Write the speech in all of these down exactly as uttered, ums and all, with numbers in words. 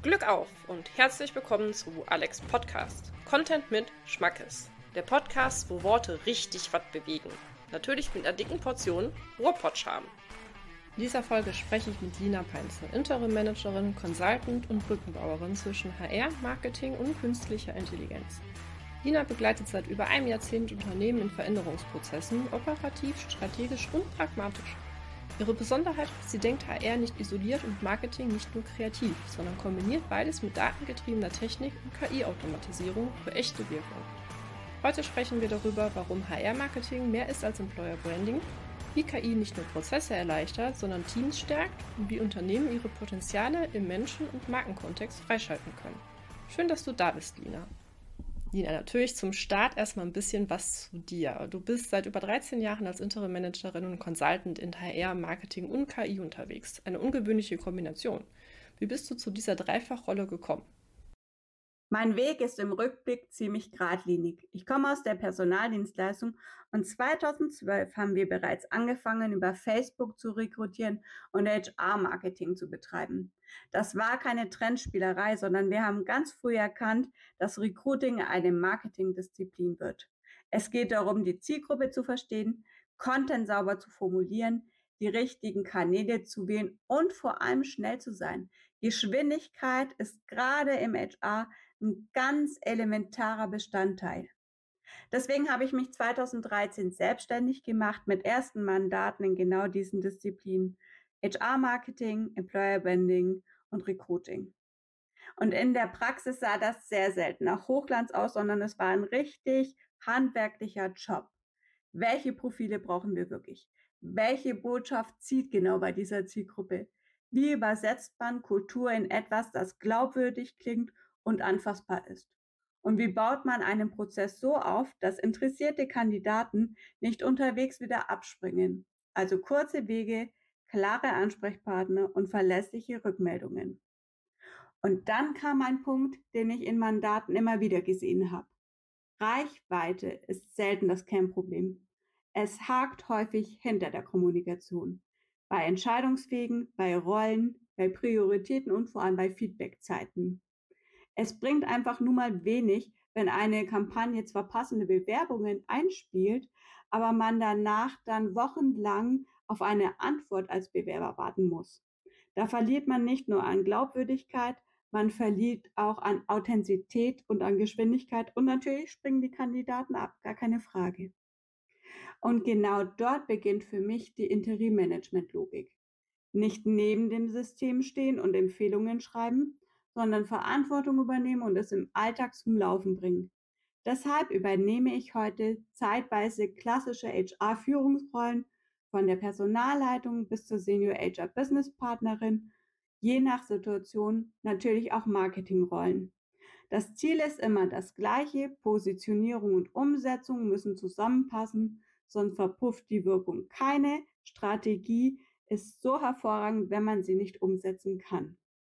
Glück auf und herzlich willkommen zu Alex Podcast. Content mit Schmackes. Der Podcast, wo Worte richtig was bewegen. Natürlich mit einer dicken Portion Ruhrpott-Charme. In dieser Folge spreche ich mit Lina Peinze, Interim-Managerin, Consultant und Brückenbauerin zwischen H R, Marketing und künstlicher Intelligenz. Lina begleitet seit über einem Jahrzehnt Unternehmen in Veränderungsprozessen, operativ, strategisch und pragmatisch. Ihre Besonderheit ist, sie denkt H R nicht isoliert und Marketing nicht nur kreativ, sondern kombiniert beides mit datengetriebener Technik und K I-Automatisierung für echte Wirkung. Heute sprechen wir darüber, warum H R-Marketing mehr ist als Employer Branding, wie K I nicht nur Prozesse erleichtert, sondern Teams stärkt und wie Unternehmen ihre Potenziale im Menschen- und Markenkontext freischalten können. Schön, dass du da bist, Lina. Lina, natürlich zum Start erstmal ein bisschen was zu dir. Du bist seit über dreizehn Jahren als Interim-Managerin und Consultant in H R, Marketing und K I unterwegs. Eine ungewöhnliche Kombination. Wie bist du zu dieser Dreifachrolle gekommen? Mein Weg ist im Rückblick ziemlich geradlinig. Ich komme aus der Personaldienstleistung und zweitausendzwölf haben wir bereits angefangen, über Facebook zu rekrutieren und H R-Marketing zu betreiben. Das war keine Trendspielerei, sondern wir haben ganz früh erkannt, dass Recruiting eine Marketingdisziplin wird. Es geht darum, die Zielgruppe zu verstehen, Content sauber zu formulieren, die richtigen Kanäle zu wählen und vor allem schnell zu sein. Geschwindigkeit ist gerade im H R ein ganz elementarer Bestandteil. Deswegen habe ich mich zweitausenddreizehn selbstständig gemacht mit ersten Mandaten in genau diesen Disziplinen: H R-Marketing, Employer Branding und Recruiting. Und in der Praxis sah das sehr selten nach Hochglanz aus, sondern es war ein richtig handwerklicher Job. Welche Profile brauchen wir wirklich? Welche Botschaft zieht genau bei dieser Zielgruppe? Wie übersetzt man Kultur in etwas, das glaubwürdig klingt und anfassbar ist? Und wie baut man einen Prozess so auf, dass interessierte Kandidaten nicht unterwegs wieder abspringen? Also kurze Wege, klare Ansprechpartner und verlässliche Rückmeldungen. Und dann kam ein Punkt, den ich in Mandaten immer wieder gesehen habe. Reichweite ist selten das Kernproblem. Es hakt häufig hinter der Kommunikation. Bei Entscheidungswegen, bei Rollen, bei Prioritäten und vor allem bei Feedbackzeiten. Es bringt einfach nur mal wenig, wenn eine Kampagne zwar passende Bewerbungen einspielt, aber man danach dann wochenlang auf eine Antwort als Bewerber warten muss. Da verliert man nicht nur an Glaubwürdigkeit, man verliert auch an Authentizität und an Geschwindigkeit und natürlich springen die Kandidaten ab, gar keine Frage. Und genau dort beginnt für mich die Interim-Management-Logik. Nicht neben dem System stehen und Empfehlungen schreiben, sondern Verantwortung übernehmen und es im Alltag zum Laufen bringen. Deshalb übernehme ich heute zeitweise klassische H R-Führungsrollen von der Personalleitung bis zur Senior H R-Business-Partnerin, je nach Situation natürlich auch Marketingrollen. Das Ziel ist immer das gleiche: Positionierung und Umsetzung müssen zusammenpassen, sonst verpufft die Wirkung. Keine Strategie ist so hervorragend, wenn man sie nicht umsetzen kann.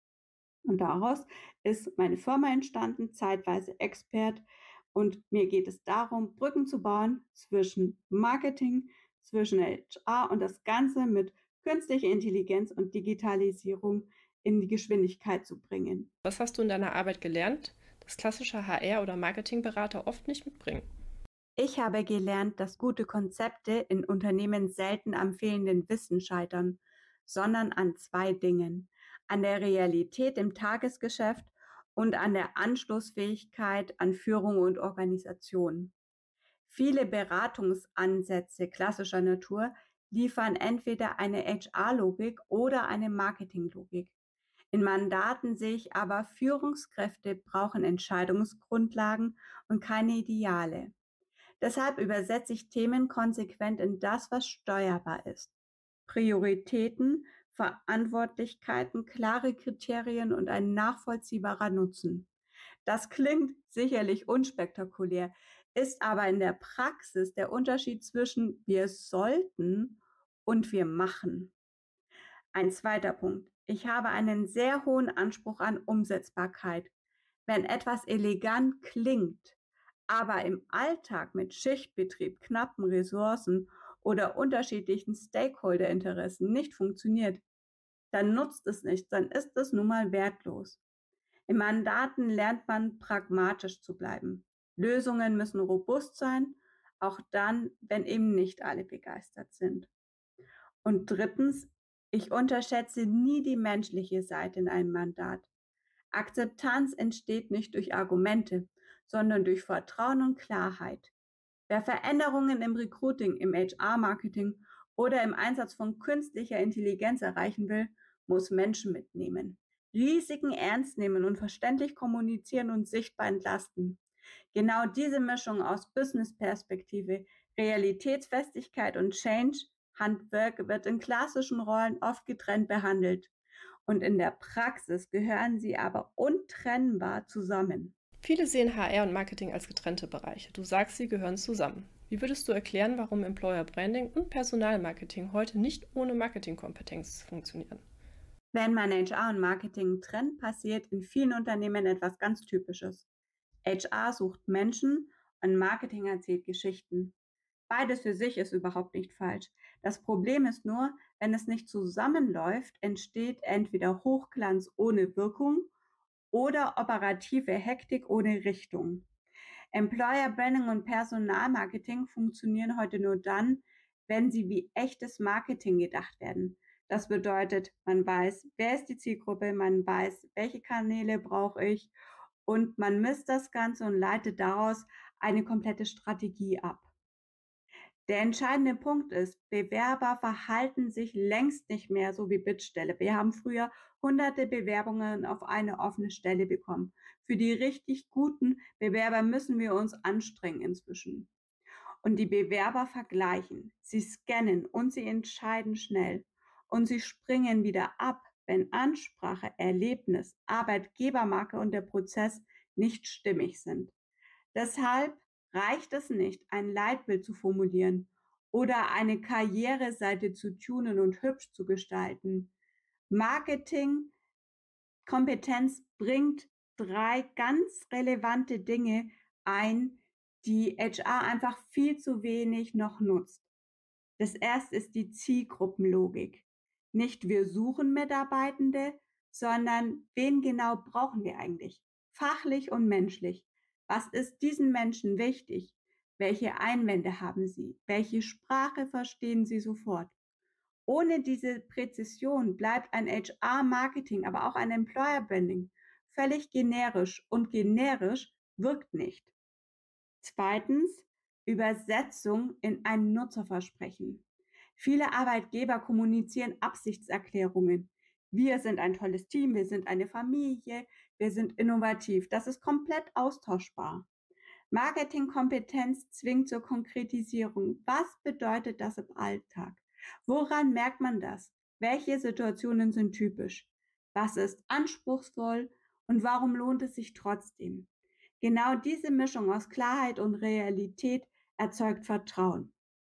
Und daraus ist meine Firma entstanden, zeitweise Expert. Und mir geht es darum, Brücken zu bauen zwischen Marketing, zwischen H R und das Ganze mit künstlicher Intelligenz und Digitalisierung in die Geschwindigkeit zu bringen. Was hast du in deiner Arbeit gelernt, das klassische H R- oder Marketingberater oft nicht mitbringen? Ich habe gelernt, dass gute Konzepte in Unternehmen selten am fehlenden Wissen scheitern, sondern an zwei Dingen: an der Realität im Tagesgeschäft und an der Anschlussfähigkeit an Führung und Organisation. Viele Beratungsansätze klassischer Natur liefern entweder eine H R-Logik oder eine Marketinglogik. In Mandaten sehe ich aber, Führungskräfte brauchen Entscheidungsgrundlagen und keine Ideale. Deshalb übersetze ich Themen konsequent in das, was steuerbar ist: Prioritäten, Verantwortlichkeiten, klare Kriterien und ein nachvollziehbarer Nutzen. Das klingt sicherlich unspektakulär, ist aber in der Praxis der Unterschied zwischen wir sollten und wir machen. Ein zweiter Punkt: Ich habe einen sehr hohen Anspruch an Umsetzbarkeit. Wenn etwas elegant klingt, aber im Alltag mit Schichtbetrieb, knappen Ressourcen oder unterschiedlichen Stakeholderinteressen nicht funktioniert, dann nutzt es nichts, dann ist es nun mal wertlos. In Mandaten lernt man, pragmatisch zu bleiben. Lösungen müssen robust sein, auch dann, wenn eben nicht alle begeistert sind. Und drittens, ich unterschätze nie die menschliche Seite in einem Mandat. Akzeptanz entsteht nicht durch Argumente, sondern durch Vertrauen und Klarheit. Wer Veränderungen im Recruiting, im H R-Marketing oder im Einsatz von künstlicher Intelligenz erreichen will, muss Menschen mitnehmen, Risiken ernst nehmen und verständlich kommunizieren und sichtbar entlasten. Genau diese Mischung aus Business-Perspektive, Realitätsfestigkeit und Change-Handwerk wird in klassischen Rollen oft getrennt behandelt. Und in der Praxis gehören sie aber untrennbar zusammen. Viele sehen H R und Marketing als getrennte Bereiche. Du sagst, sie gehören zusammen. Wie würdest du erklären, warum Employer Branding und Personalmarketing heute nicht ohne Marketingkompetenz funktionieren? Wenn man H R und Marketing trennt, passiert in vielen Unternehmen etwas ganz Typisches. H R sucht Menschen und Marketing erzählt Geschichten. Beides für sich ist überhaupt nicht falsch. Das Problem ist nur, wenn es nicht zusammenläuft, entsteht entweder Hochglanz ohne Wirkung oder operative Hektik ohne Richtung. Employer Branding und Personalmarketing funktionieren heute nur dann, wenn sie wie echtes Marketing gedacht werden. Das bedeutet, man weiß, wer ist die Zielgruppe, man weiß, welche Kanäle brauche ich und man misst das Ganze und leitet daraus eine komplette Strategie ab. Der entscheidende Punkt ist, Bewerber verhalten sich längst nicht mehr so wie Bittstelle. Wir haben früher hunderte Bewerbungen auf eine offene Stelle bekommen. Für die richtig guten Bewerber müssen wir uns anstrengen inzwischen. Und die Bewerber vergleichen, sie scannen und sie entscheiden schnell. Und sie springen wieder ab, wenn Ansprache, Erlebnis, Arbeitgebermarke und der Prozess nicht stimmig sind. Deshalb reicht es nicht, ein Leitbild zu formulieren oder eine Karriereseite zu tunen und hübsch zu gestalten. Marketingkompetenz bringt drei ganz relevante Dinge ein, die H R einfach viel zu wenig noch nutzt. Das erste ist die Zielgruppenlogik. Nicht wir suchen Mitarbeitende, sondern wen genau brauchen wir eigentlich? Fachlich und menschlich. Was ist diesen Menschen wichtig? Welche Einwände haben sie? Welche Sprache verstehen sie sofort? Ohne diese Präzision bleibt ein H R-Marketing, aber auch ein Employer-Branding völlig generisch und generisch wirkt nicht. Zweitens, Übersetzung in ein Nutzerversprechen. Viele Arbeitgeber kommunizieren Absichtserklärungen. Wir sind ein tolles Team, wir sind eine Familie, wir sind innovativ. Das ist komplett austauschbar. Marketingkompetenz zwingt zur Konkretisierung. Was bedeutet das im Alltag? Woran merkt man das? Welche Situationen sind typisch? Was ist anspruchsvoll und warum lohnt es sich trotzdem? Genau diese Mischung aus Klarheit und Realität erzeugt Vertrauen.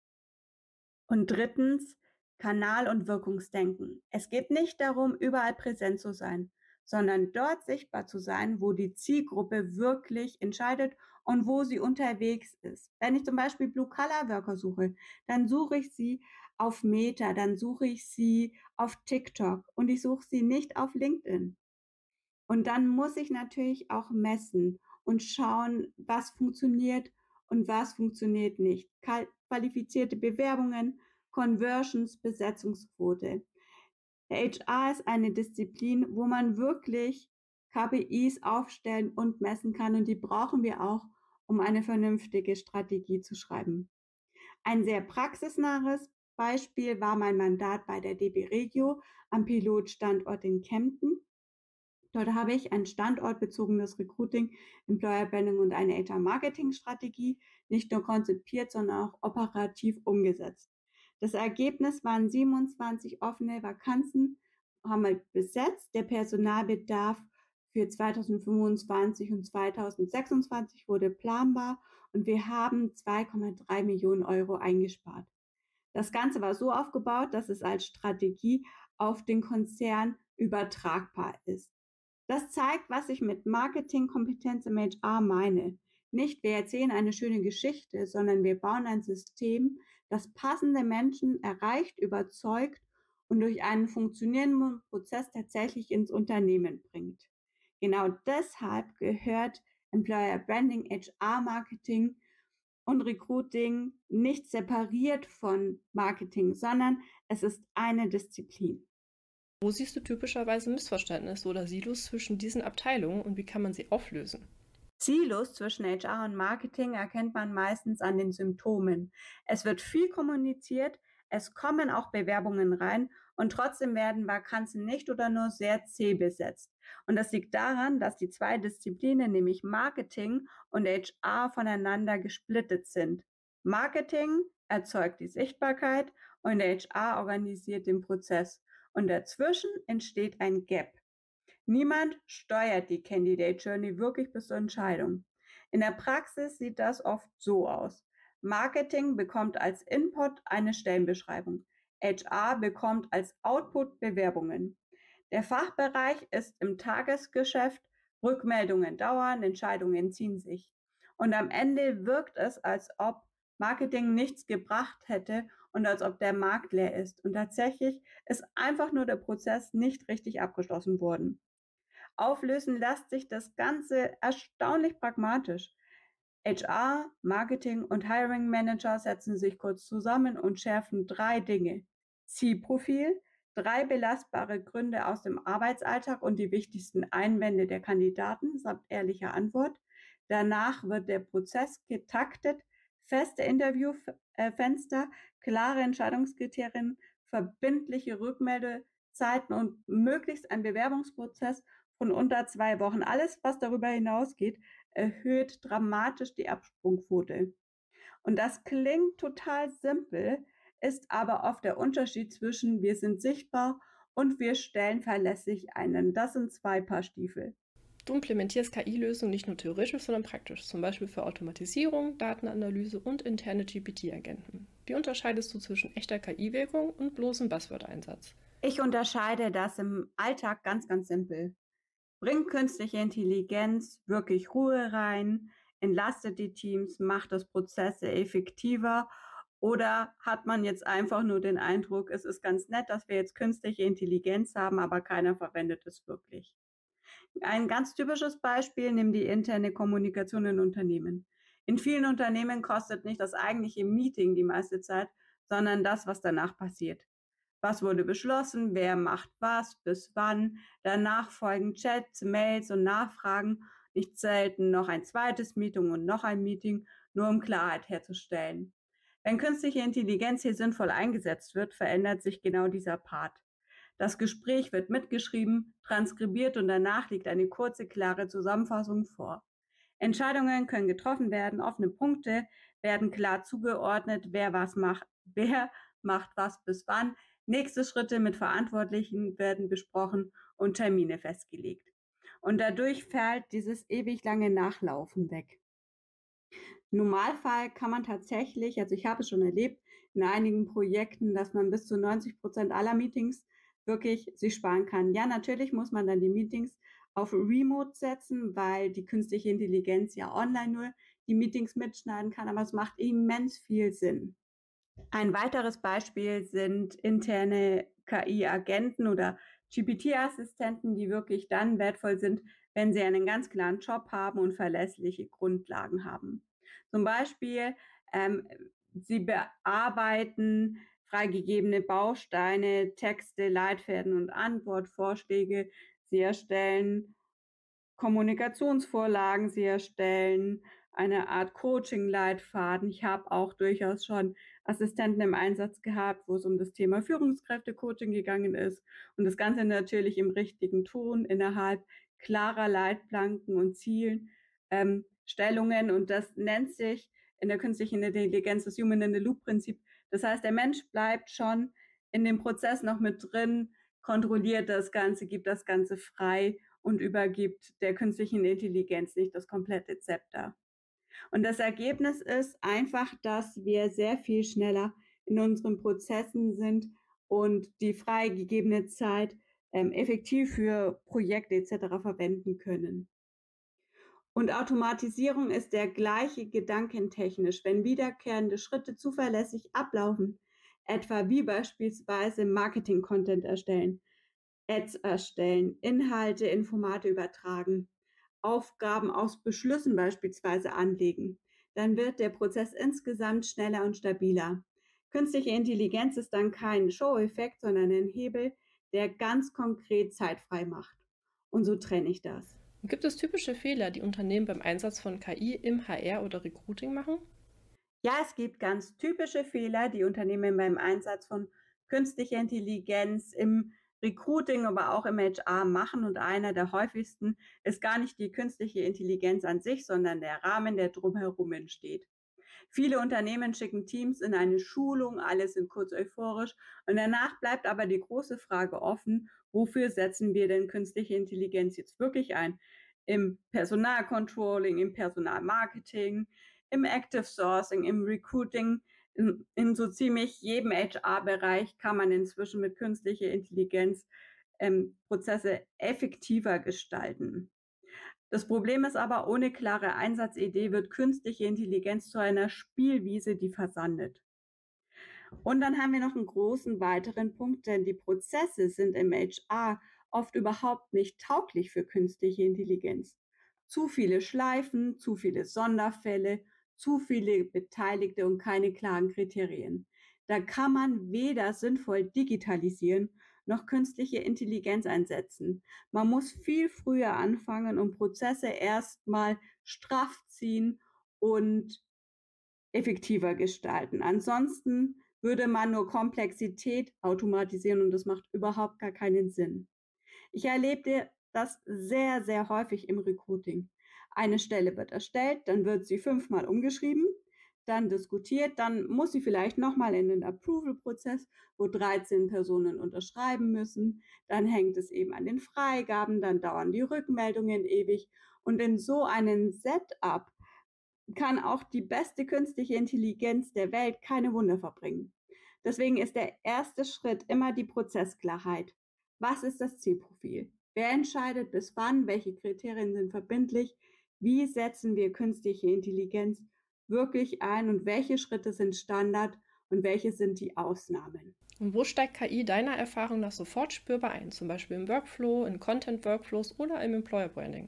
Und drittens, Kanal- und Wirkungsdenken. Es geht nicht darum, überall präsent zu sein, sondern dort sichtbar zu sein, wo die Zielgruppe wirklich entscheidet und wo sie unterwegs ist. Wenn ich zum Beispiel Blue-Collar-Worker suche, dann suche ich sie auf Meta, dann suche ich sie auf TikTok und ich suche sie nicht auf LinkedIn. Und dann muss ich natürlich auch messen und schauen, was funktioniert und was funktioniert nicht. Qualifizierte Bewerbungen, Conversions, Besetzungsquote. Der H R ist eine Disziplin, wo man wirklich K P Is aufstellen und messen kann und die brauchen wir auch, um eine vernünftige Strategie zu schreiben. Ein sehr praxisnahes Beispiel war mein Mandat bei der D B Regio am Pilotstandort in Kempten. Dort habe ich ein standortbezogenes Recruiting, Employer Branding und eine H R-Marketing-Strategie nicht nur konzipiert, sondern auch operativ umgesetzt. Das Ergebnis waren siebenundzwanzig offene Vakanzen, haben wir besetzt. Der Personalbedarf für zweitausendfünfundzwanzig und zweitausendsechsundzwanzig wurde planbar und wir haben zwei Komma drei Millionen Euro eingespart. Das Ganze war so aufgebaut, dass es als Strategie auf den Konzern übertragbar ist. Das zeigt, was ich mit Marketingkompetenz im H R meine. Nicht wir erzählen eine schöne Geschichte, sondern wir bauen ein System, das passende Menschen erreicht, überzeugt und durch einen funktionierenden Prozess tatsächlich ins Unternehmen bringt. Genau deshalb gehört Employer Branding, H R-Marketing und Recruiting nicht separiert von Marketing, sondern es ist eine Disziplin. Wo siehst du typischerweise Missverständnisse oder Silos zwischen diesen Abteilungen und wie kann man sie auflösen? Silos zwischen H R und Marketing erkennt man meistens an den Symptomen. Es wird viel kommuniziert, es kommen auch Bewerbungen rein und trotzdem werden Vakanzen nicht oder nur sehr zäh besetzt. Und das liegt daran, dass die zwei Disziplinen, nämlich Marketing und H R, voneinander gesplittet sind. Marketing erzeugt die Sichtbarkeit und H R organisiert den Prozess. Und dazwischen entsteht ein Gap. Niemand steuert die Candidate Journey wirklich bis zur Entscheidung. In der Praxis sieht das oft so aus. Marketing bekommt als Input eine Stellenbeschreibung. H R bekommt als Output Bewerbungen. Der Fachbereich ist im Tagesgeschäft, Rückmeldungen dauern, Entscheidungen ziehen sich. Und am Ende wirkt es, als ob Marketing nichts gebracht hätte und als ob der Markt leer ist. Und tatsächlich ist einfach nur der Prozess nicht richtig abgeschlossen worden. Auflösen lässt sich das Ganze erstaunlich pragmatisch. H R, Marketing und Hiring Manager setzen sich kurz zusammen und schärfen drei Dinge. Zielprofil, drei belastbare Gründe aus dem Arbeitsalltag und die wichtigsten Einwände der Kandidaten samt ehrlicher Antwort. Danach wird der Prozess getaktet, feste Interviewfenster, klare Entscheidungskriterien, verbindliche Rückmeldezeiten und möglichst ein Bewerbungsprozess von unter zwei Wochen. Alles, was darüber hinausgeht, erhöht dramatisch die Absprungquote. Und das klingt total simpel, ist aber oft der Unterschied zwischen wir sind sichtbar und wir stellen verlässlich einen. Das sind zwei Paar Stiefel. Du implementierst K I-Lösungen nicht nur theoretisch, sondern praktisch, zum Beispiel für Automatisierung, Datenanalyse und interne G P T-Agenten. Wie unterscheidest du zwischen echter K I-Wirkung und bloßem Buzzword-Einsatz? Ich unterscheide das im Alltag ganz, ganz simpel. Bringt künstliche Intelligenz wirklich Ruhe rein, entlastet die Teams, macht das Prozesse effektiver oder hat man jetzt einfach nur den Eindruck, es ist ganz nett, dass wir jetzt künstliche Intelligenz haben, aber keiner verwendet es wirklich. Ein ganz typisches Beispiel, nimm die interne Kommunikation in Unternehmen. In vielen Unternehmen kostet nicht das eigentliche Meeting die meiste Zeit, sondern das, was danach passiert. Was wurde beschlossen, wer macht was, bis wann. Danach folgen Chats, Mails und Nachfragen. Nicht selten noch ein zweites Meeting und noch ein Meeting, nur um Klarheit herzustellen. Wenn künstliche Intelligenz hier sinnvoll eingesetzt wird, verändert sich genau dieser Part. Das Gespräch wird mitgeschrieben, transkribiert und danach liegt eine kurze, klare Zusammenfassung vor. Entscheidungen können getroffen werden, offene Punkte werden klar zugeordnet, wer was macht, wer macht was bis wann. Nächste Schritte mit Verantwortlichen werden besprochen und Termine festgelegt. Und dadurch fällt dieses ewig lange Nachlaufen weg. Im Normalfall kann man tatsächlich, also ich habe es schon erlebt, in einigen Projekten, dass man bis zu neunzig Prozent aller Meetings wirklich sich sparen kann. Ja, natürlich muss man dann die Meetings auf Remote setzen, weil die künstliche Intelligenz ja online nur die Meetings mitschneiden kann, aber es macht immens viel Sinn. Ein weiteres Beispiel sind interne K I-Agenten oder G P T-Assistenten, die wirklich dann wertvoll sind, wenn sie einen ganz klaren Job haben und verlässliche Grundlagen haben. Zum Beispiel, ähm, sie bearbeiten freigegebene Bausteine, Texte, Leitfäden und Antwortvorschläge. Sie erstellen Kommunikationsvorlagen, sie erstellen eine Art Coaching-Leitfaden. Ich habe auch durchaus schon Assistenten im Einsatz gehabt, wo es um das Thema Führungskräfte-Coaching gegangen ist und das Ganze natürlich im richtigen Ton innerhalb klarer Leitplanken und Zielen, ähm, Stellungen, und das nennt sich in der künstlichen Intelligenz das Human-in-the-Loop-Prinzip. Das heißt, der Mensch bleibt schon in dem Prozess noch mit drin, kontrolliert das Ganze, gibt das Ganze frei und übergibt der künstlichen Intelligenz nicht das komplette Zepter. Und das Ergebnis ist einfach, dass wir sehr viel schneller in unseren Prozessen sind und die freigegebene Zeit ähm, effektiv für Projekte et cetera verwenden können. Und Automatisierung ist der gleiche gedankentechnisch, wenn wiederkehrende Schritte zuverlässig ablaufen, etwa wie beispielsweise Marketing-Content erstellen. Ads erstellen, Inhalte in Formate übertragen, Aufgaben aus Beschlüssen beispielsweise anlegen. Dann wird der Prozess insgesamt schneller und stabiler. Künstliche Intelligenz ist dann kein Show-Effekt, sondern ein Hebel, der ganz konkret Zeit frei macht. Und so trenne ich das. Gibt es typische Fehler, die Unternehmen beim Einsatz von K I im H R oder Recruiting machen? Ja, es gibt ganz typische Fehler, die Unternehmen beim Einsatz von künstlicher Intelligenz im Recruiting, aber auch im H R machen. Und einer der häufigsten ist gar nicht die künstliche Intelligenz an sich, sondern der Rahmen, der drumherum entsteht. Viele Unternehmen schicken Teams in eine Schulung, alle sind kurz euphorisch und danach bleibt aber die große Frage offen, wofür setzen wir denn künstliche Intelligenz jetzt wirklich ein? Im Personalcontrolling, im Personalmarketing, im Active Sourcing, im Recruiting, in, in so ziemlich jedem H R-Bereich kann man inzwischen mit künstlicher Intelligenz ähm, Prozesse effektiver gestalten. Das Problem ist aber, ohne klare Einsatzidee wird künstliche Intelligenz zu einer Spielwiese, die versandet. Und dann haben wir noch einen großen weiteren Punkt, denn die Prozesse sind im H R oft überhaupt nicht tauglich für künstliche Intelligenz. Zu viele Schleifen, zu viele Sonderfälle, zu viele Beteiligte und keine klaren Kriterien. Da kann man weder sinnvoll digitalisieren noch künstliche Intelligenz einsetzen. Man muss viel früher anfangen und Prozesse erstmal straff ziehen und effektiver gestalten. Ansonsten würde man nur Komplexität automatisieren und das macht überhaupt gar keinen Sinn. Ich erlebte das sehr, sehr häufig im Recruiting. Eine Stelle wird erstellt, dann wird sie fünfmal umgeschrieben, dann diskutiert, dann muss sie vielleicht nochmal in den Approval-Prozess, wo dreizehn Personen unterschreiben müssen, dann hängt es eben an den Freigaben, dann dauern die Rückmeldungen ewig und in so einem Setup kann auch die beste künstliche Intelligenz der Welt keine Wunder verbringen. Deswegen ist der erste Schritt immer die Prozessklarheit. Was ist das Zielprofil? Wer entscheidet bis wann? Welche Kriterien sind verbindlich? Wie setzen wir künstliche Intelligenz wirklich ein und welche Schritte sind Standard und welche sind die Ausnahmen? Und wo steigt K I deiner Erfahrung nach sofort spürbar ein? Zum Beispiel im Workflow, in Content-Workflows oder im Employer Branding?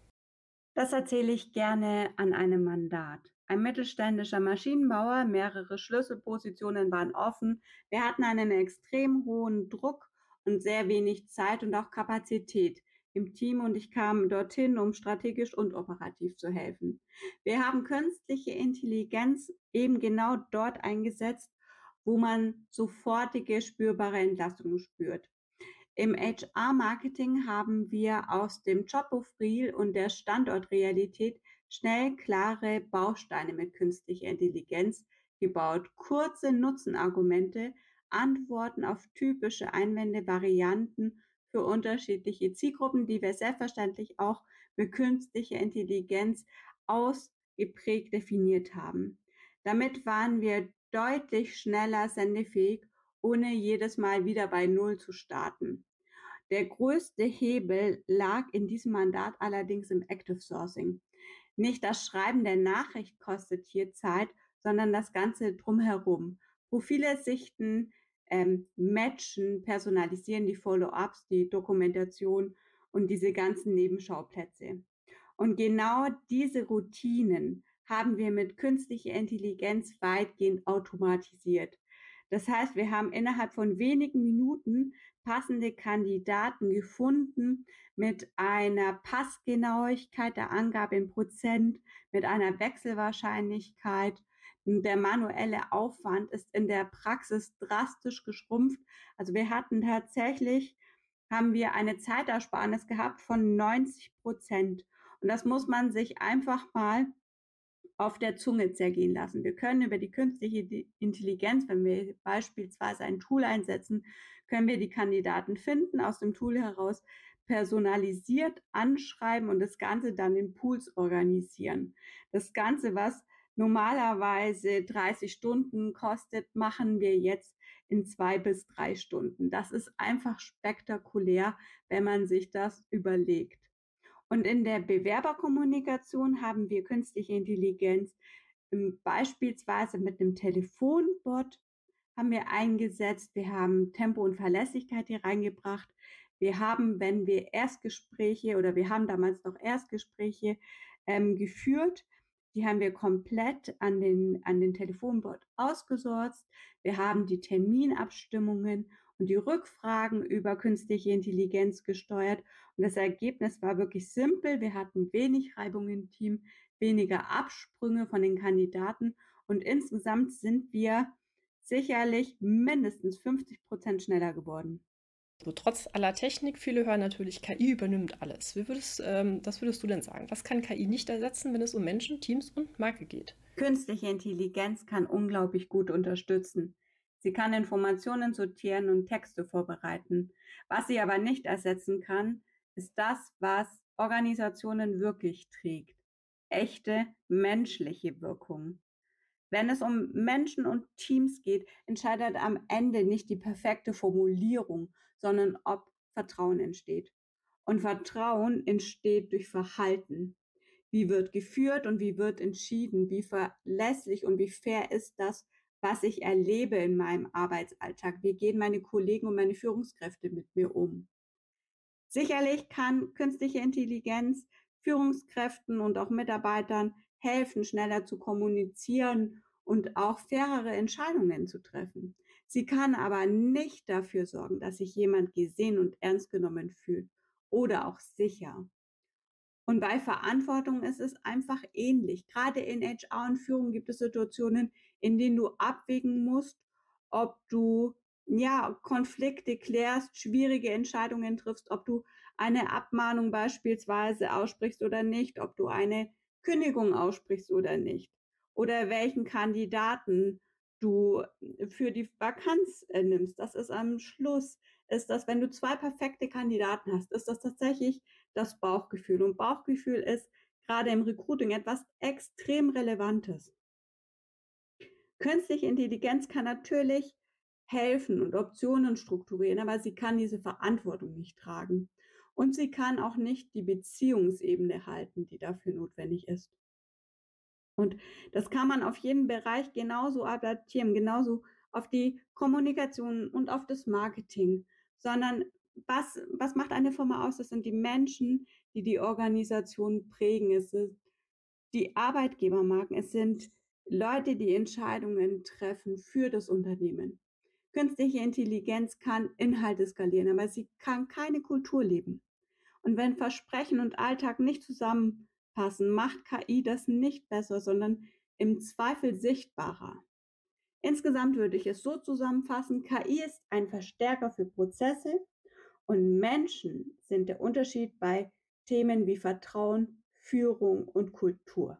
Das erzähle ich gerne an einem Mandat. Ein mittelständischer Maschinenbauer, mehrere Schlüsselpositionen waren offen. Wir hatten einen extrem hohen Druck und sehr wenig Zeit und auch Kapazität im Team und ich kam dorthin, um strategisch und operativ zu helfen. Wir haben künstliche Intelligenz eben genau dort eingesetzt, wo man sofortige spürbare Entlastungen spürt. Im H R-Marketing haben wir aus dem Jobprofil und der Standortrealität schnell klare Bausteine mit künstlicher Intelligenz gebaut. Kurze Nutzenargumente, Antworten auf typische Einwände, Varianten für unterschiedliche Zielgruppen, die wir selbstverständlich auch mit künstlicher Intelligenz ausgeprägt definiert haben. Damit waren wir deutlich schneller sendefähig, ohne jedes Mal wieder bei Null zu starten. Der größte Hebel lag in diesem Mandat allerdings im Active Sourcing. Nicht das Schreiben der Nachricht kostet hier Zeit, sondern das Ganze drumherum. Profile sichten, ähm, matchen, personalisieren die Follow-ups, die Dokumentation und diese ganzen Nebenschauplätze. Und genau diese Routinen haben wir mit künstlicher Intelligenz weitgehend automatisiert. Das heißt, wir haben innerhalb von wenigen Minuten passende Kandidaten gefunden mit einer Passgenauigkeit der Angabe in Prozent, mit einer Wechselwahrscheinlichkeit. Der manuelle Aufwand ist in der Praxis drastisch geschrumpft. Also wir hatten tatsächlich, haben wir eine Zeitersparnis gehabt von neunzig Prozent. Und das muss man sich einfach mal auf der Zunge zergehen lassen. Wir können über die künstliche Intelligenz, wenn wir beispielsweise ein Tool einsetzen, können wir die Kandidaten finden, aus dem Tool heraus personalisiert anschreiben und das Ganze dann in Pools organisieren. Das Ganze, was normalerweise dreißig Stunden kostet, machen wir jetzt in zwei bis drei Stunden. Das ist einfach spektakulär, wenn man sich das überlegt. Und in der Bewerberkommunikation haben wir künstliche Intelligenz beispielsweise mit einem Telefonbot haben wir eingesetzt. Wir haben Tempo und Verlässlichkeit hier reingebracht. Wir haben, wenn wir Erstgespräche oder wir haben damals noch Erstgespräche ähm, geführt, die haben wir komplett an den, an den Telefonbot ausgesorgt. Wir haben die Terminabstimmungen und die Rückfragen über künstliche Intelligenz gesteuert. Und das Ergebnis war wirklich simpel. Wir hatten wenig Reibung im Team, weniger Absprünge von den Kandidaten und insgesamt sind wir sicherlich mindestens fünfzig Prozent schneller geworden. So, trotz aller Technik, viele hören natürlich, K I übernimmt alles. Wie würdest, ähm, was würdest du denn sagen? Was kann K I nicht ersetzen, wenn es um Menschen, Teams und Marke geht? Künstliche Intelligenz kann unglaublich gut unterstützen. Sie kann Informationen sortieren und Texte vorbereiten. Was sie aber nicht ersetzen kann, ist das, was Organisationen wirklich trägt. Echte menschliche Wirkung. Wenn es um Menschen und Teams geht, entscheidet am Ende nicht die perfekte Formulierung, sondern ob Vertrauen entsteht. Und Vertrauen entsteht durch Verhalten. Wie wird geführt und wie wird entschieden? Wie verlässlich und wie fair ist das, was ich erlebe in meinem Arbeitsalltag? Wie gehen meine Kollegen und meine Führungskräfte mit mir um? Sicherlich kann künstliche Intelligenz Führungskräften und auch Mitarbeitern helfen, schneller zu kommunizieren und auch fairere Entscheidungen zu treffen. Sie kann aber nicht dafür sorgen, dass sich jemand gesehen und ernst genommen fühlt oder auch sicher. Und bei Verantwortung ist es einfach ähnlich. Gerade in H R und Führung gibt es Situationen, in denen du abwägen musst, ob du ja Konflikte klärst, schwierige Entscheidungen triffst, ob du eine Abmahnung beispielsweise aussprichst oder nicht, ob du eine Kündigung aussprichst oder nicht, oder welchen Kandidaten du für die Vakanz äh, nimmst. Das ist am Schluss, ist das, wenn du zwei perfekte Kandidaten hast, ist das tatsächlich das Bauchgefühl. Und Bauchgefühl ist gerade im Recruiting etwas extrem Relevantes. Künstliche Intelligenz kann natürlich helfen und Optionen strukturieren, aber sie kann diese Verantwortung nicht tragen. Und sie kann auch nicht die Beziehungsebene halten, die dafür notwendig ist. Und das kann man auf jeden Bereich genauso adaptieren, genauso auf die Kommunikation und auf das Marketing, sondern was, was macht eine Firma aus? Das sind die Menschen, die die Organisation prägen. Es sind die Arbeitgebermarken. Es sind Leute, die Entscheidungen treffen für das Unternehmen. Künstliche Intelligenz kann Inhalte skalieren, aber sie kann keine Kultur leben. Und wenn Versprechen und Alltag nicht zusammenpassen, macht K I das nicht besser, sondern im Zweifel sichtbarer. Insgesamt würde ich es so zusammenfassen, K I ist ein Verstärker für Prozesse und Menschen sind der Unterschied bei Themen wie Vertrauen, Führung und Kultur.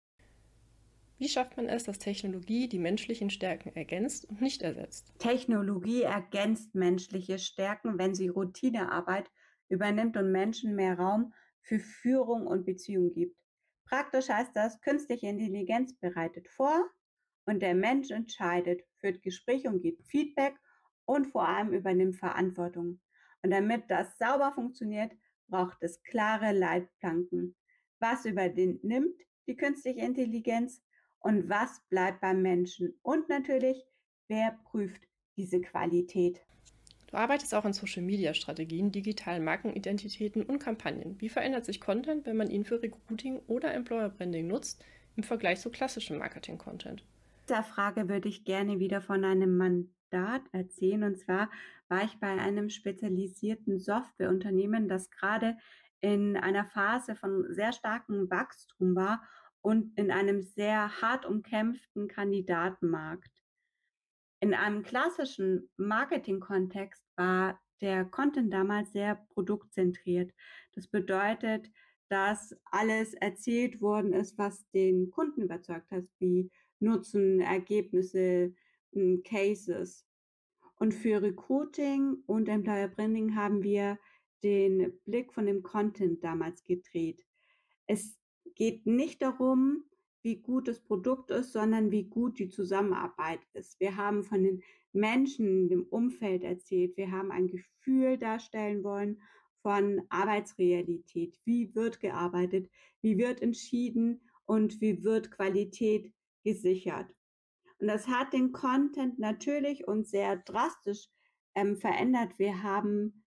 Wie schafft man es, dass Technologie die menschlichen Stärken ergänzt und nicht ersetzt? Technologie ergänzt menschliche Stärken, wenn sie Routinearbeit übernimmt und Menschen mehr Raum für Führung und Beziehung gibt. Praktisch heißt das, künstliche Intelligenz bereitet vor und der Mensch entscheidet, führt Gespräche und gibt Feedback und vor allem übernimmt Verantwortung. Und damit das sauber funktioniert, braucht es klare Leitplanken. Was übernimmt die künstliche Intelligenz und was bleibt beim Menschen? Und natürlich, wer prüft diese Qualität? Du arbeitest auch an Social-Media-Strategien, digitalen Markenidentitäten und Kampagnen. Wie verändert sich Content, wenn man ihn für Recruiting oder Employer-Branding nutzt, im Vergleich zu klassischem Marketing-Content? Dieser Frage würde ich gerne wieder von einem Mandat erzählen. Und zwar war ich bei einem spezialisierten Softwareunternehmen, das gerade in einer Phase von sehr starkem Wachstum war und in einem sehr hart umkämpften Kandidatenmarkt. In einem klassischen Marketing-Kontext war der Content damals sehr produktzentriert. Das bedeutet, dass alles erzählt worden ist, was den Kunden überzeugt hat, wie Nutzen, Ergebnisse, m, Cases. Und für Recruiting und Employer Branding haben wir den Blick von dem Content damals gedreht. Es geht nicht darum, wie gut das Produkt ist, sondern wie gut die Zusammenarbeit ist. Wir haben von den Menschen im Umfeld erzählt. Wir haben ein Gefühl darstellen wollen von Arbeitsrealität. Wie wird gearbeitet? Wie wird entschieden? Und wie wird Qualität gesichert? Und das hat den Content natürlich und sehr drastisch ähm, verändert. Wir haben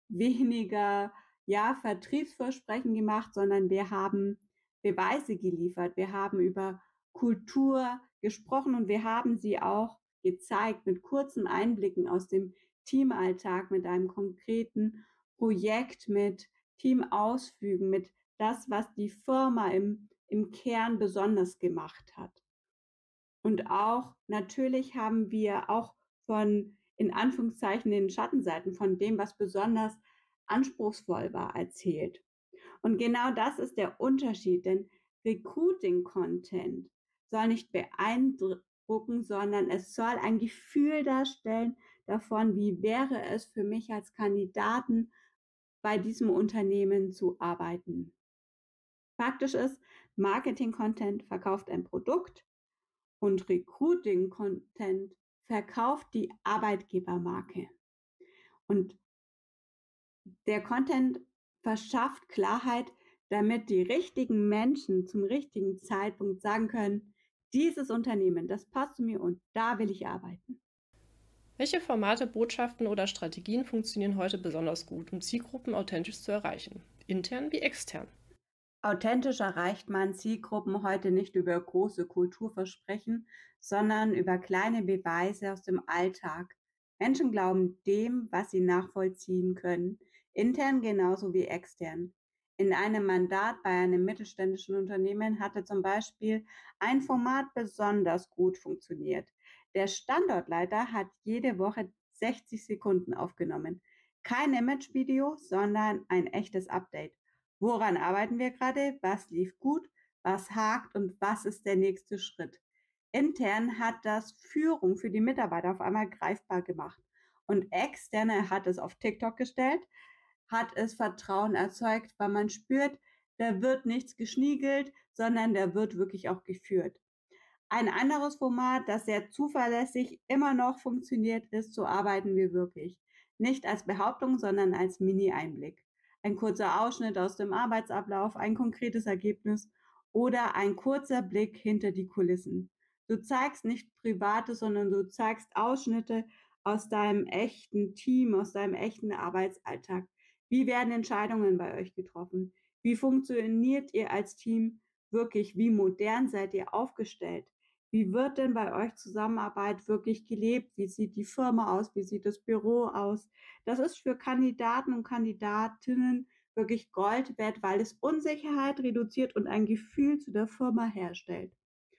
weniger, ja, Vertriebsversprechen gemacht, sondern wir haben Beweise geliefert. Wir haben über Kultur gesprochen und wir haben sie auch gezeigt mit kurzen Einblicken aus dem Teamalltag, mit einem konkreten Projekt, mit Teamausflügen, mit das, was die Firma im, im Kern besonders gemacht hat. Und auch natürlich haben wir auch von, in Anführungszeichen, den Schattenseiten von dem, was besonders anspruchsvoll war, erzählt. Und genau das ist der Unterschied, denn Recruiting-Content soll nicht beeindrucken, sondern es soll ein Gefühl darstellen davon, wie wäre es für mich als Kandidaten bei diesem Unternehmen zu arbeiten. Faktisch ist, Marketing-Content verkauft ein Produkt und Recruiting-Content verkauft die Arbeitgebermarke. Und der Content verschafft Klarheit, damit die richtigen Menschen zum richtigen Zeitpunkt sagen können, dieses Unternehmen, das passt zu mir und da will ich arbeiten. Welche Formate, Botschaften oder Strategien funktionieren heute besonders gut, um Zielgruppen authentisch zu erreichen, intern wie extern? Authentisch erreicht man Zielgruppen heute nicht über große Kulturversprechen, sondern über kleine Beweise aus dem Alltag. Menschen glauben dem, was sie nachvollziehen können, intern genauso wie extern. In einem Mandat bei einem mittelständischen Unternehmen hatte zum Beispiel ein Format besonders gut funktioniert. Der Standortleiter hat jede Woche sechzig Sekunden aufgenommen. Kein Imagevideo, sondern ein echtes Update. Woran arbeiten wir gerade? Was lief gut? Was hakt und was ist der nächste Schritt? Intern hat das Führung für die Mitarbeiter auf einmal greifbar gemacht und externe hat es auf TikTok gestellt, hat es Vertrauen erzeugt, weil man spürt, da wird nichts geschniegelt, sondern da wird wirklich auch geführt. Ein anderes Format, das sehr zuverlässig immer noch funktioniert, ist So arbeiten wir wirklich. Nicht als Behauptung, sondern als Mini-Einblick. Ein kurzer Ausschnitt aus dem Arbeitsablauf, ein konkretes Ergebnis oder ein kurzer Blick hinter die Kulissen. Du zeigst nicht Privates, sondern du zeigst Ausschnitte aus deinem echten Team, aus deinem echten Arbeitsalltag. Wie werden Entscheidungen bei euch getroffen? Wie funktioniert ihr als Team wirklich? Wie modern seid ihr aufgestellt? Wie wird denn bei euch Zusammenarbeit wirklich gelebt? Wie sieht die Firma aus? Wie sieht das Büro aus? Das ist für Kandidaten und Kandidatinnen wirklich Gold wert, weil es Unsicherheit reduziert und ein Gefühl zu der Firma herstellt.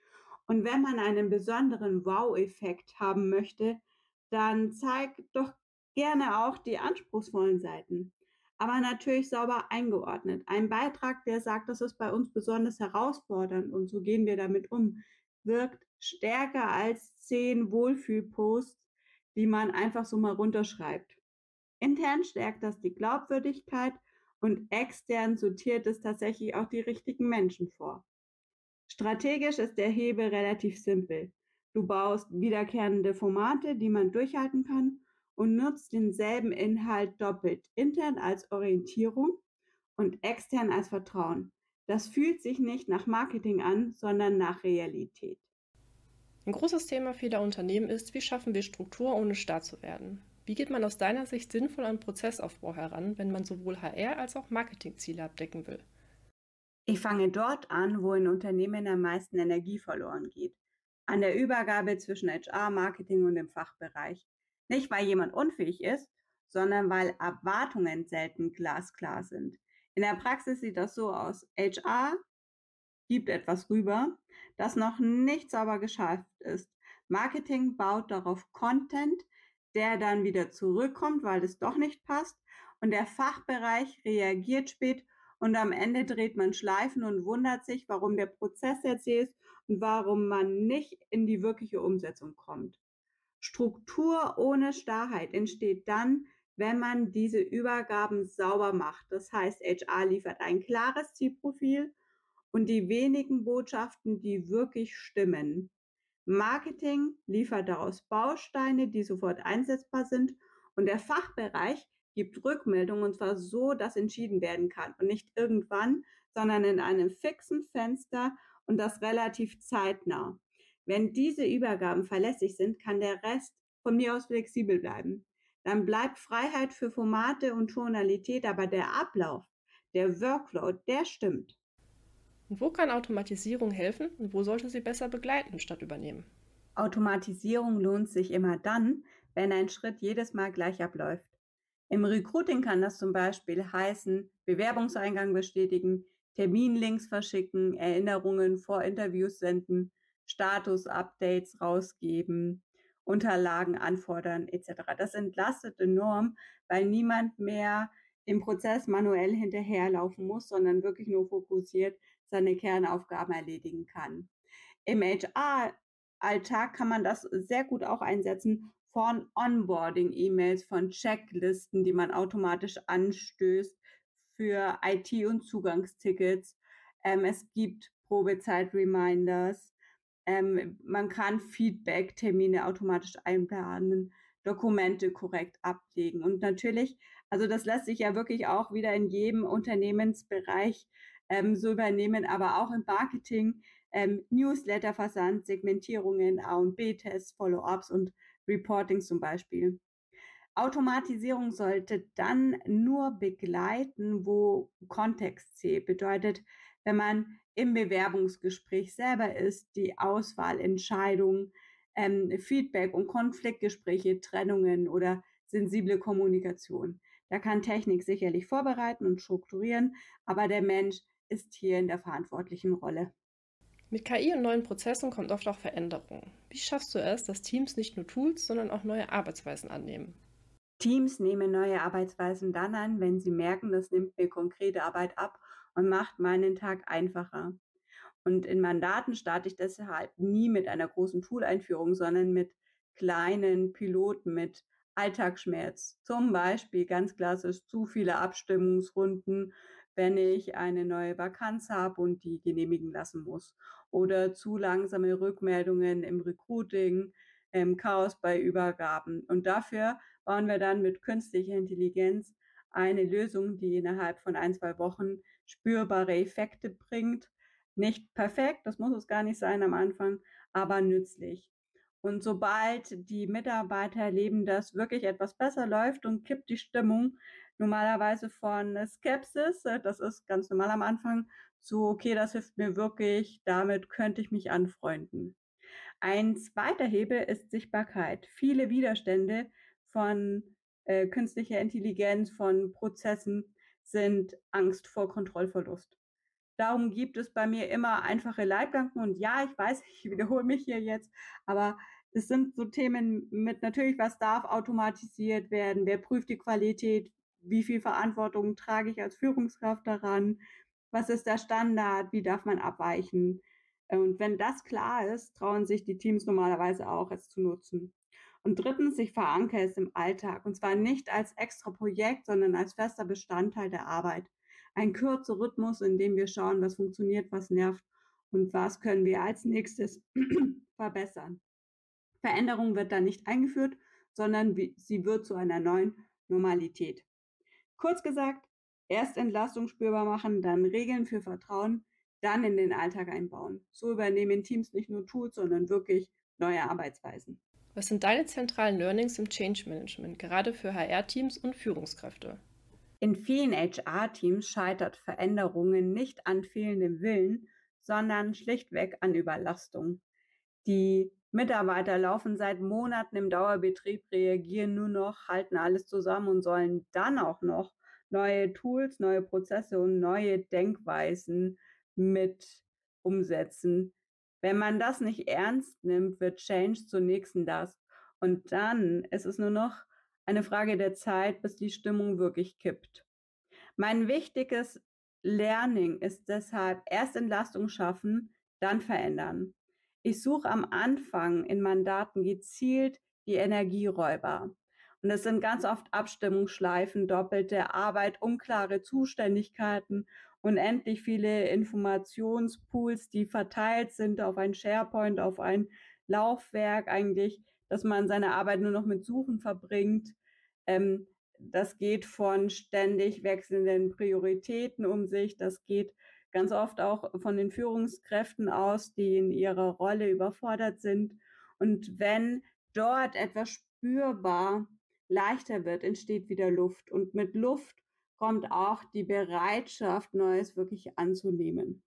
Und wenn man einen besonderen Wow-Effekt haben möchte, dann zeigt doch gerne auch die anspruchsvollen Seiten. Aber natürlich sauber eingeordnet. Ein Beitrag, der sagt, das ist bei uns besonders herausfordernd und so gehen wir damit um, wirkt stärker als zehn Wohlfühlposts, die man einfach so mal runterschreibt. Intern stärkt das die Glaubwürdigkeit und extern sortiert es tatsächlich auch die richtigen Menschen vor. Strategisch ist der Hebel relativ simpel. Du baust wiederkehrende Formate, die man durchhalten kann und nutzt denselben Inhalt doppelt, intern als Orientierung und extern als Vertrauen. Das fühlt sich nicht nach Marketing an, sondern nach Realität. Ein großes Thema vieler Unternehmen ist, wie schaffen wir Struktur, ohne starr zu werden? Wie geht man aus deiner Sicht sinnvoll an Prozessaufbau heran, wenn man sowohl H R als auch Marketingziele abdecken will? Ich fange dort an, wo in Unternehmen am meisten Energie verloren geht. An der Übergabe zwischen H R, Marketing und dem Fachbereich. Nicht, weil jemand unfähig ist, sondern weil Erwartungen selten glasklar sind. In der Praxis sieht das so aus. H R gibt etwas rüber, das noch nicht sauber geschafft ist. Marketing baut darauf Content, der dann wieder zurückkommt, weil es doch nicht passt. Und der Fachbereich reagiert spät und am Ende dreht man Schleifen und wundert sich, warum der Prozess jetzt hier ist und warum man nicht in die wirkliche Umsetzung kommt. Struktur ohne Starrheit entsteht dann, wenn man diese Übergaben sauber macht. Das heißt, H R liefert ein klares Zielprofil und die wenigen Botschaften, die wirklich stimmen. Marketing liefert daraus Bausteine, die sofort einsetzbar sind und der Fachbereich gibt Rückmeldungen und zwar so, dass entschieden werden kann und nicht irgendwann, sondern in einem fixen Fenster und das relativ zeitnah. Wenn diese Übergaben verlässlich sind, kann der Rest von mir aus flexibel bleiben. dann bleibt Freiheit für Formate und Tonalität, aber der Ablauf, der Workload, der stimmt. Und wo kann Automatisierung helfen und wo sollte sie besser begleiten statt übernehmen? Automatisierung lohnt sich immer dann, wenn ein Schritt jedes Mal gleich abläuft. Im Recruiting kann das zum Beispiel heißen, Bewerbungseingang bestätigen, Terminlinks verschicken, Erinnerungen vor Interviews senden, Status-Updates rausgeben, Unterlagen anfordern et cetera. Das entlastet enorm, weil niemand mehr im Prozess manuell hinterherlaufen muss, sondern wirklich nur fokussiert seine Kernaufgaben erledigen kann. Im H R-Alltag kann man das sehr gut auch einsetzen, von Onboarding-E-Mails, von Checklisten, die man automatisch anstößt für I T- und Zugangstickets. Ähm, es gibt Probezeit-Reminders. Ähm, man kann Feedback-Termine automatisch einplanen, Dokumente korrekt ablegen. Und natürlich, also das lässt sich ja wirklich auch wieder in jedem Unternehmensbereich ähm, so übernehmen, aber auch im Marketing, ähm, Newsletter-Versand, Segmentierungen, A und B-Tests, Follow-ups und Reporting zum Beispiel. Automatisierung sollte dann nur begleiten, wo Kontext zählt. Bedeutet, wenn man im Bewerbungsgespräch selber ist, die Auswahlentscheidung, ähm, Feedback und Konfliktgespräche, Trennungen oder sensible Kommunikation. Da kann Technik sicherlich vorbereiten und strukturieren, aber der Mensch ist hier in der verantwortlichen Rolle. Mit K I und neuen Prozessen kommt oft auch Veränderung. Wie schaffst du es, dass Teams nicht nur Tools, sondern auch neue Arbeitsweisen annehmen? Teams nehmen neue Arbeitsweisen dann an, wenn sie merken, das nimmt mir konkrete Arbeit ab und macht meinen Tag einfacher. Und in Mandaten starte ich deshalb nie mit einer großen Tool-Einführung, sondern mit kleinen Piloten, mit Alltagsschmerz. Zum Beispiel ganz klassisch zu viele Abstimmungsrunden, wenn ich eine neue Vakanz habe und die genehmigen lassen muss. Oder zu langsame Rückmeldungen im Recruiting, ähm, Chaos bei Übergaben. Und dafür bauen wir dann mit künstlicher Intelligenz eine Lösung, die innerhalb von ein, zwei Wochen spürbare Effekte bringt. Nicht perfekt, das muss es gar nicht sein am Anfang, aber nützlich. Und sobald die Mitarbeiter erleben, dass wirklich etwas besser läuft und kippt die Stimmung normalerweise von Skepsis, das ist ganz normal am Anfang, so, okay, das hilft mir wirklich, damit könnte ich mich anfreunden. Ein zweiter Hebel ist Sichtbarkeit. Viele Widerstände von äh, künstlicher Intelligenz, von Prozessen sind Angst vor Kontrollverlust. Darum gibt es bei mir immer einfache Leitplanken und ja, ich weiß, ich wiederhole mich hier jetzt, aber es sind so Themen mit natürlich, was darf automatisiert werden, wer prüft die Qualität, wie viel Verantwortung trage ich als Führungskraft daran, was ist der Standard, wie darf man abweichen. Und wenn das klar ist, trauen sich die Teams normalerweise auch, es zu nutzen. Und drittens, ich verankere es im Alltag und zwar nicht als extra Projekt, sondern als fester Bestandteil der Arbeit. Ein kürzer Rhythmus, in dem wir schauen, was funktioniert, was nervt und was können wir als nächstes verbessern. Veränderung wird dann nicht eingeführt, sondern sie wird zu einer neuen Normalität. Kurz gesagt, erst Entlastung spürbar machen, dann Regeln für Vertrauen, dann in den Alltag einbauen. So übernehmen Teams nicht nur Tools, sondern wirklich neue Arbeitsweisen. Was sind deine zentralen Learnings im Change Management, gerade für H R-Teams und Führungskräfte? In vielen H R-Teams scheitert Veränderungen nicht an fehlendem Willen, sondern schlichtweg an Überlastung. Die Mitarbeiter laufen seit Monaten im Dauerbetrieb, reagieren nur noch, halten alles zusammen und sollen dann auch noch neue Tools, neue Prozesse und neue Denkweisen mit umsetzen. Wenn man das nicht ernst nimmt, wird Change zur nächsten das. Und dann ist es nur noch eine Frage der Zeit, bis die Stimmung wirklich kippt. Mein wichtiges Learning ist deshalb erst Entlastung schaffen, dann verändern. Ich suche am Anfang in Mandaten gezielt die Energieräuber. Und es sind ganz oft Abstimmungsschleifen, doppelte Arbeit, unklare Zuständigkeiten, unendlich viele Informationspools, die verteilt sind auf ein SharePoint, auf ein Laufwerk eigentlich, dass man seine Arbeit nur noch mit Suchen verbringt. Ähm, das geht von ständig wechselnden Prioritäten um sich, das geht ganz oft auch von den Führungskräften aus, die in ihrer Rolle überfordert sind. Und wenn dort etwas spürbar leichter wird, entsteht wieder Luft. Und mit Luft kommt auch die Bereitschaft, Neues wirklich anzunehmen.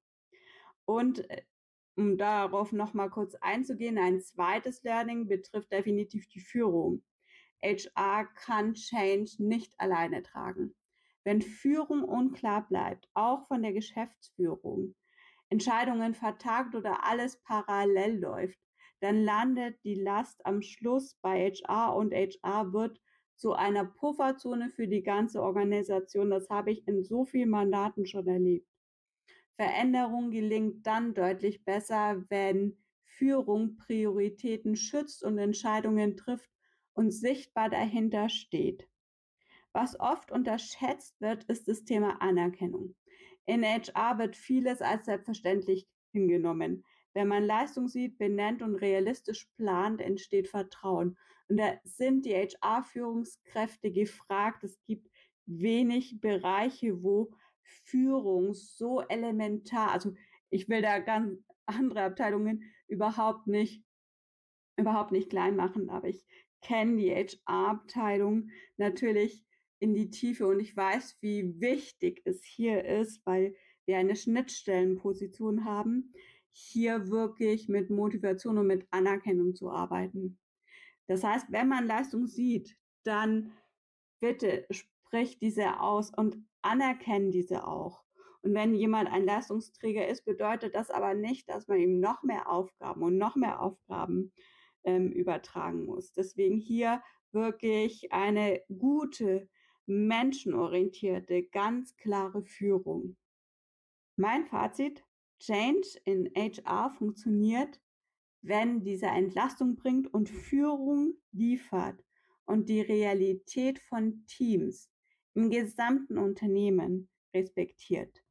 Und äh, um darauf noch mal kurz einzugehen, ein zweites Learning betrifft definitiv die Führung. H R kann Change nicht alleine tragen. Wenn Führung unklar bleibt, auch von der Geschäftsführung, Entscheidungen vertagt oder alles parallel läuft, dann landet die Last am Schluss bei H R und H R wird zu einer Pufferzone für die ganze Organisation. Das habe ich in so vielen Mandaten schon erlebt. Veränderung gelingt dann deutlich besser, wenn Führung Prioritäten schützt und Entscheidungen trifft und sichtbar dahinter steht. Was oft unterschätzt wird, ist das Thema Anerkennung. In H R wird vieles als selbstverständlich hingenommen. Wenn man Leistung sieht, benennt und realistisch plant, entsteht Vertrauen. Und da sind die H R-Führungskräfte gefragt. Es gibt wenig Bereiche, wo Führung so elementar, also ich will da ganz andere Abteilungen überhaupt nicht, überhaupt nicht klein machen, aber ich kenne die H R-Abteilung natürlich in die Tiefe und ich weiß, wie wichtig es hier ist, weil wir eine Schnittstellenposition haben, hier wirklich mit Motivation und mit Anerkennung zu arbeiten. Das heißt, wenn man Leistung sieht, dann bitte sprich diese aus und anerkenn diese auch. Und wenn jemand ein Leistungsträger ist, bedeutet das aber nicht, dass man ihm noch mehr Aufgaben und noch mehr Aufgaben ähm, übertragen muss. Deswegen hier wirklich eine gute, menschenorientierte, ganz klare Führung. Mein Fazit: Change in H R funktioniert, wenn dieser Entlastung bringt und Führung liefert und die Realität von Teams im gesamten Unternehmen respektiert.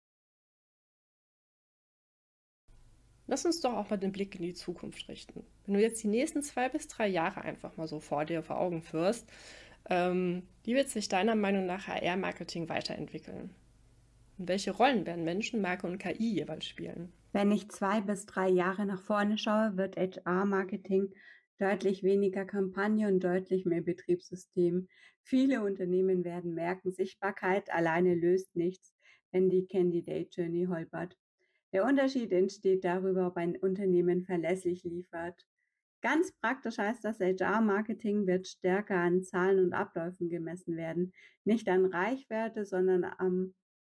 Lass uns doch auch mal den Blick in die Zukunft richten. Wenn du jetzt die nächsten zwei bis drei Jahre einfach mal so vor dir vor Augen führst, ähm, wie wird sich deiner Meinung nach H R-Marketing weiterentwickeln? Und welche Rollen werden Menschen, Marke und K I jeweils spielen? Wenn ich zwei bis drei Jahre nach vorne schaue, wird H R-Marketing deutlich weniger Kampagne und deutlich mehr Betriebssystem. Viele Unternehmen werden merken, Sichtbarkeit alleine löst nichts, wenn die Candidate Journey holpert. Der Unterschied entsteht darüber, ob ein Unternehmen verlässlich liefert. Ganz praktisch heißt das, H R-Marketing wird stärker an Zahlen und Abläufen gemessen werden. Nicht an Reichweite, sondern am,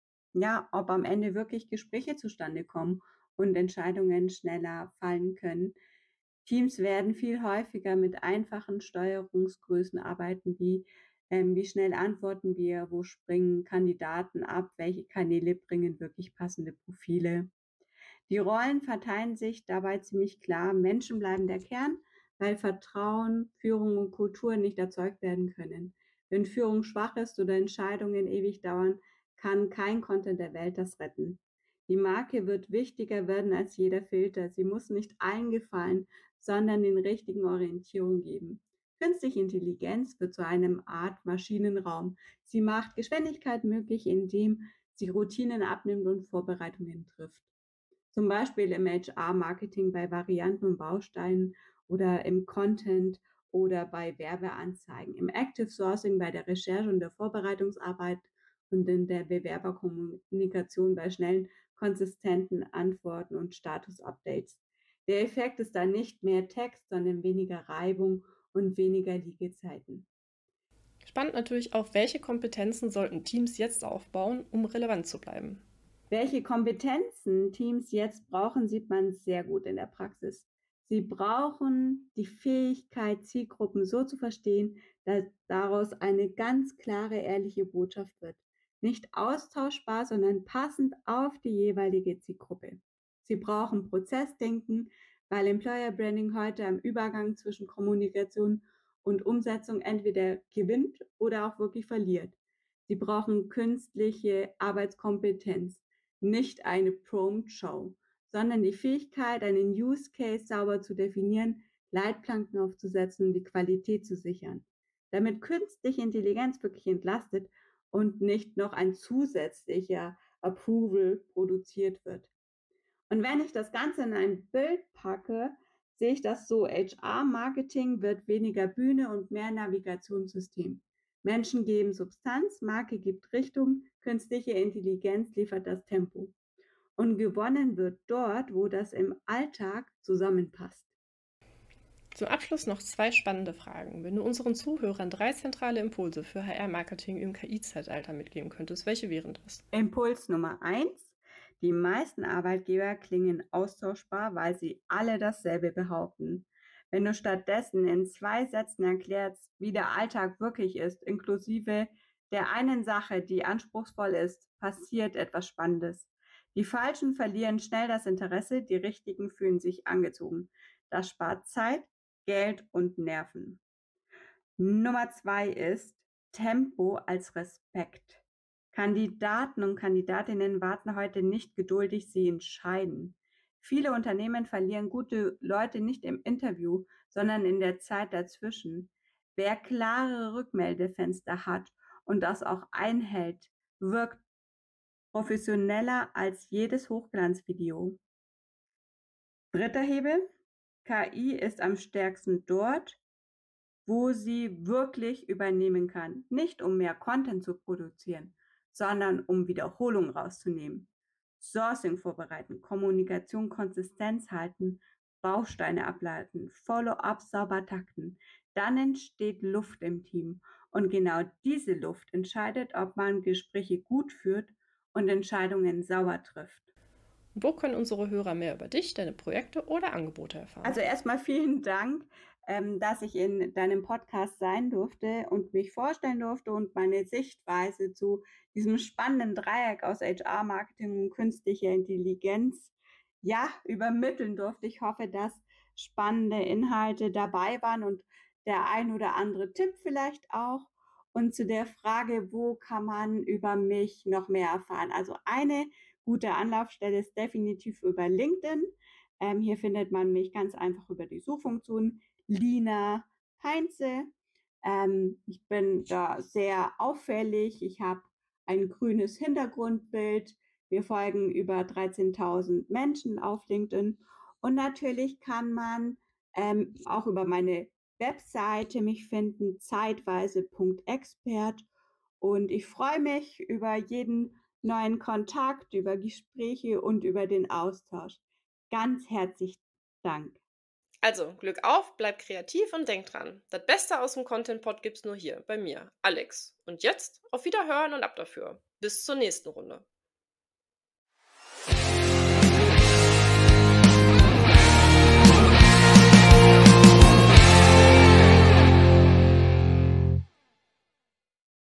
ja, ob am Ende wirklich Gespräche zustande kommen und Entscheidungen schneller fallen können. Teams werden viel häufiger mit einfachen Steuerungsgrößen arbeiten, wie ähm, wie schnell antworten wir, wo springen Kandidaten ab, welche Kanäle bringen wirklich passende Profile. Die Rollen verteilen sich dabei ziemlich klar. Menschen bleiben der Kern, weil Vertrauen, Führung und Kultur nicht erzeugt werden können. Wenn Führung schwach ist oder Entscheidungen ewig dauern, kann kein Content der Welt das retten. Die Marke wird wichtiger werden als jeder Filter. Sie muss nicht allen gefallen, sondern den richtigen Orientierung geben. Künstliche Intelligenz wird zu einem Art Maschinenraum. Sie macht Geschwindigkeit möglich, indem sie Routinen abnimmt und Vorbereitungen trifft. Zum Beispiel im H R-Marketing bei Varianten und Bausteinen oder im Content oder bei Werbeanzeigen, im Active Sourcing bei der Recherche und der Vorbereitungsarbeit und in der Bewerberkommunikation bei schnellen, konsistenten Antworten und Status-Updates. Der Effekt ist dann nicht mehr Text, sondern weniger Reibung und weniger Liegezeiten. Spannend natürlich auch, welche Kompetenzen sollten Teams jetzt aufbauen, um relevant zu bleiben? Welche Kompetenzen Teams jetzt brauchen, sieht man sehr gut in der Praxis. Sie brauchen die Fähigkeit, Zielgruppen so zu verstehen, dass daraus eine ganz klare, ehrliche Botschaft wird. Nicht austauschbar, sondern passend auf die jeweilige Zielgruppe. Sie brauchen Prozessdenken, weil Employer Branding heute am Übergang zwischen Kommunikation und Umsetzung entweder gewinnt oder auch wirklich verliert. Sie brauchen künstliche Arbeitskompetenz, nicht eine Prompt-Show, sondern die Fähigkeit, einen Use Case sauber zu definieren, Leitplanken aufzusetzen und die Qualität zu sichern, damit künstliche Intelligenz wirklich entlastet und nicht noch ein zusätzlicher Approval produziert wird. Und wenn ich das Ganze in ein Bild packe, sehe ich das so: H R-Marketing wird weniger Bühne und mehr Navigationssystem. Menschen geben Substanz, Marke gibt Richtung, künstliche Intelligenz liefert das Tempo. Und gewonnen wird dort, wo das im Alltag zusammenpasst. Zum Abschluss noch zwei spannende Fragen. Wenn du unseren Zuhörern drei zentrale Impulse für H R-Marketing im K I-Zeitalter mitgeben könntest, welche wären das? Impuls Nummer eins: Die meisten Arbeitgeber klingen austauschbar, weil sie alle dasselbe behaupten. Wenn du stattdessen in zwei Sätzen erklärst, wie der Alltag wirklich ist, inklusive der einen Sache, die anspruchsvoll ist, passiert etwas Spannendes. Die Falschen verlieren schnell das Interesse, die Richtigen fühlen sich angezogen. Das spart Zeit, Geld und Nerven. Nummer zwei ist Tempo als Respekt. Kandidaten und Kandidatinnen warten heute nicht geduldig, sie entscheiden. Viele Unternehmen verlieren gute Leute nicht im Interview, sondern in der Zeit dazwischen. Wer klare Rückmeldefenster hat und das auch einhält, wirkt professioneller als jedes Hochglanzvideo. Dritter Hebel: K I ist am stärksten dort, wo sie wirklich übernehmen kann. Nicht um mehr Content zu produzieren, sondern um Wiederholung rauszunehmen. Sourcing vorbereiten, Kommunikation Konsistenz halten, Bausteine ableiten, Follow-ups sauber takten. Dann entsteht Luft im Team. Und genau diese Luft entscheidet, ob man Gespräche gut führt und Entscheidungen sauber trifft. Wo können unsere Hörer mehr über dich, deine Projekte oder Angebote erfahren? Also erstmal vielen Dank, ähm, dass ich in deinem Podcast sein durfte und mich vorstellen durfte und meine Sichtweise zu diesem spannenden Dreieck aus H R-Marketing und künstlicher Intelligenz ja übermitteln durfte. Ich hoffe, dass spannende Inhalte dabei waren und der ein oder andere Tipp vielleicht auch. Und zu der Frage, wo kann man über mich noch mehr erfahren? Also eine gute Anlaufstelle ist definitiv über LinkedIn. Ähm, hier findet man mich ganz einfach über die Suchfunktion Lina Heinze. Ähm, ich bin da sehr auffällig. Ich habe ein grünes Hintergrundbild. Wir folgen über dreizehntausend Menschen auf LinkedIn. Und natürlich kann man ähm, auch über meine Webseite mich finden, zeitweise Punkt expert. Und ich freue mich über jeden neuen Kontakt, über Gespräche und über den Austausch. Ganz herzlichen Dank. Also, Glück auf, bleib kreativ und denk dran. Das Beste aus dem Content-Pod gibt's nur hier, bei mir, Alex. Und jetzt auf Wiederhören und ab dafür. Bis zur nächsten Runde.